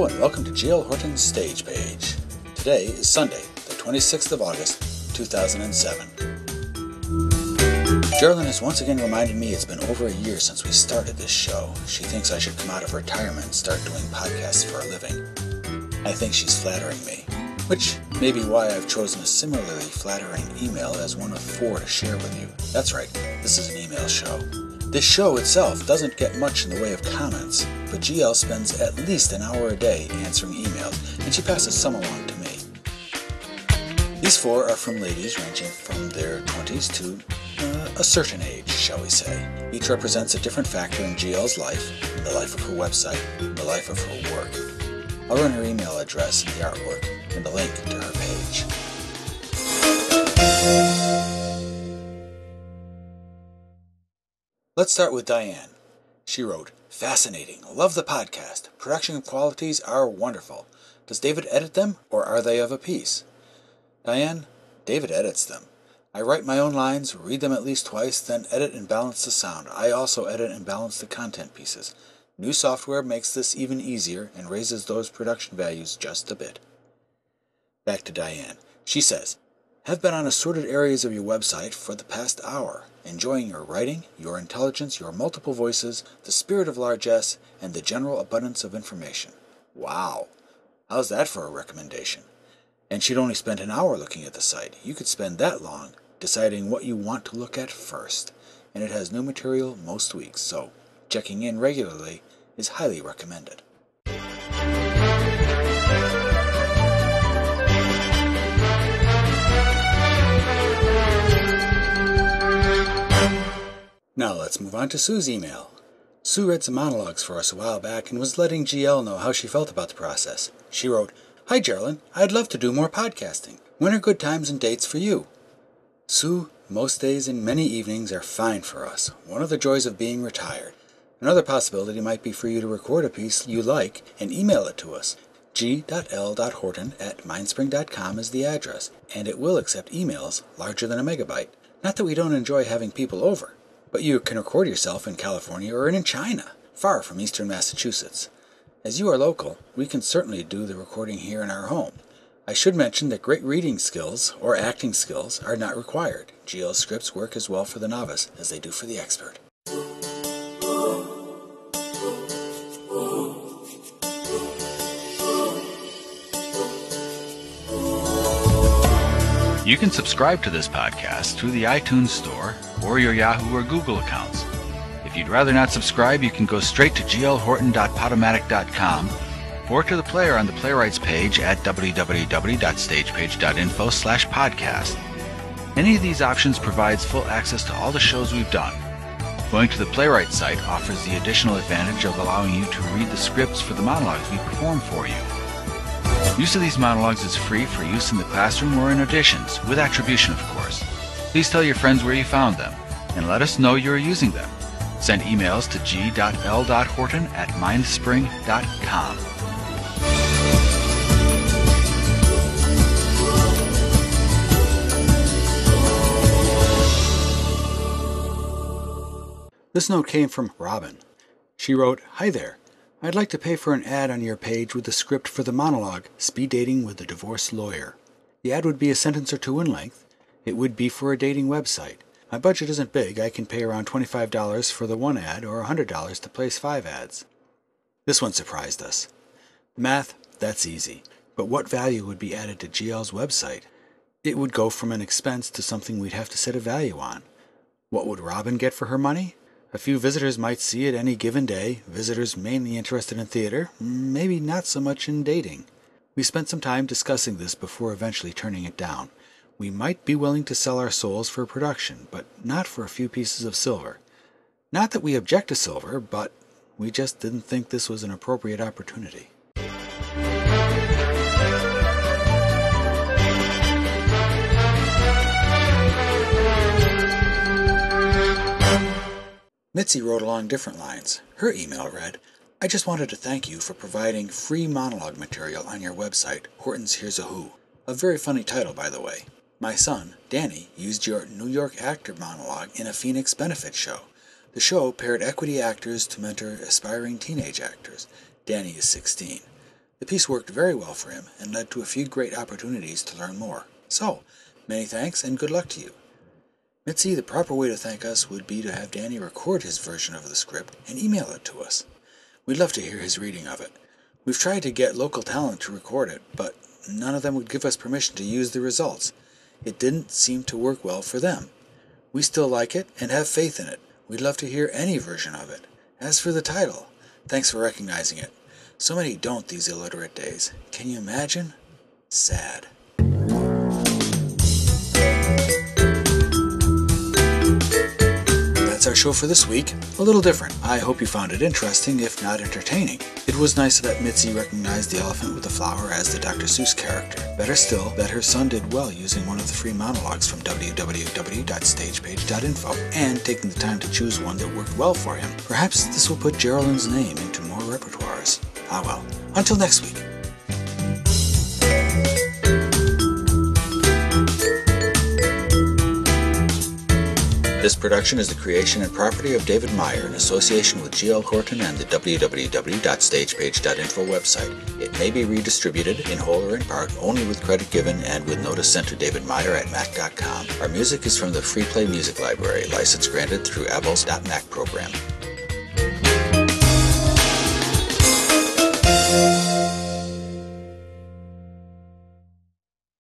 Hello and welcome to GL Horton's Stage Page. Today is Sunday, the 26th of August, 2007. Geraldine has once again reminded me it's been over a year since we started this show. She thinks I should come out of retirement and start doing podcasts for a living. I think she's flattering me, which may be why I've chosen a similarly flattering email as one of 4 to share with you. That's right, this is an email show. This show itself doesn't get much in the way of comments, but GL spends at least an hour a day answering emails, and she passes some along to me. These 4 are from ladies ranging from their 20s to a certain age, shall we say. Each represents a different factor in GL's life, in the life of her website, in the life of her work. I'll run her email address in the artwork and the link to her page. Let's start with Diane. She wrote, "Fascinating. Love the podcast. Production qualities are wonderful. Does David edit them, or are they of a piece?" Diane, David edits them. I write my own lines, read them at least twice, then edit and balance the sound. I also edit and balance the content pieces. New software makes this even easier and raises those production values just a bit. Back to Diane. She says, "Have been on assorted areas of your website for the past hour, enjoying your writing, your intelligence, your multiple voices, the spirit of largesse, and the general abundance of information." Wow! How's that for a recommendation? And she'd only spent an hour looking at the site. You could spend that long deciding what you want to look at first, and it has new material most weeks, so checking in regularly is highly recommended. Now let's move on to Sue's email. Sue read some monologues for us a while back and was letting GL know how she felt about the process. She wrote, "Hi Geraldine, I'd love to do more podcasting. When are good times and dates for you?" Sue, most days and many evenings are fine for us. One of the joys of being retired. Another possibility might be for you to record a piece you like and email it to us. g.l.horton@mindspring.com is the address, and it will accept emails larger than a megabyte. Not that we don't enjoy having people over, but you can record yourself in California or in China, far from eastern Massachusetts. As you are local, we can certainly do the recording here in our home. I should mention that great reading skills or acting skills are not required. GL scripts work as well for the novice as they do for the expert. You can subscribe to this podcast through the iTunes Store or your Yahoo or Google accounts. If you'd rather not subscribe, you can go straight to glhorton.podomatic.com or to the player on the Playwrights page at www.stagepage.info/podcast. Any of these options provides full access to all the shows we've done. Going to the Playwrights site offers the additional advantage of allowing you to read the scripts for the monologues we perform for you. Use of these monologues is free for use in the classroom or in auditions, with attribution of course. Please tell your friends where you found them, and let us know you're using them. Send emails to g.l.horton@mindspring.com. This note came from Robin. She wrote, "Hi there. I'd like to pay for an ad on your page with the script for the monologue, Speed Dating with a Divorce Lawyer. The ad would be a sentence or 2 in length. It would be for a dating website. My budget isn't big. I can pay around $25 for the 1 ad or $100 to place 5 ads. This one surprised us. Math, that's easy. But what value would be added to GL's website? It would go from an expense to something we'd have to set a value on. What would Robin get for her money? A few visitors might see it any given day, visitors mainly interested in theater, maybe not so much in dating. We spent some time discussing this before eventually turning it down. We might be willing to sell our souls for a production, but not for a few pieces of silver. Not that we object to silver, but we just didn't think this was an appropriate opportunity." Mitzi wrote along different lines. Her email read, "I just wanted to thank you for providing free monologue material on your website, Horton's Here's a Who. A very funny title, by the way. My son, Danny, used your New York actor monologue in a Phoenix benefit show. The show paired equity actors to mentor aspiring teenage actors. Danny is 16. The piece worked very well for him and led to a few great opportunities to learn more. So, many thanks and good luck to you. Mitzi, the proper way to thank us would be to have Danny record his version of the script and email it to us. We'd love to hear his reading of it. We've tried to get local talent to record it, but none of them would give us permission to use the results. It didn't seem to work well for them. We still like it and have faith in it. We'd love to hear any version of it. As for the title, thanks for recognizing it. So many don't these illiterate days. Can you imagine? Sad. That's our show for this week. A little different. I hope you found it interesting, if not entertaining. It was nice that Mitzi recognized the elephant with the flower as the Dr. Seuss character. Better still, that her son did well using one of the free monologues from www.stagepage.info and taking the time to choose one that worked well for him. Perhaps this will put Geraldine's name into more repertoires. Ah well. Until next week. This production is the creation and property of David Meyer in association with G.L. Horton and the www.stagepage.info website. It may be redistributed, in whole or in part, only with credit given and with notice sent to David Meyer at Mac.com. Our music is from the Free Play Music Library, license granted through Apple's .Mac program.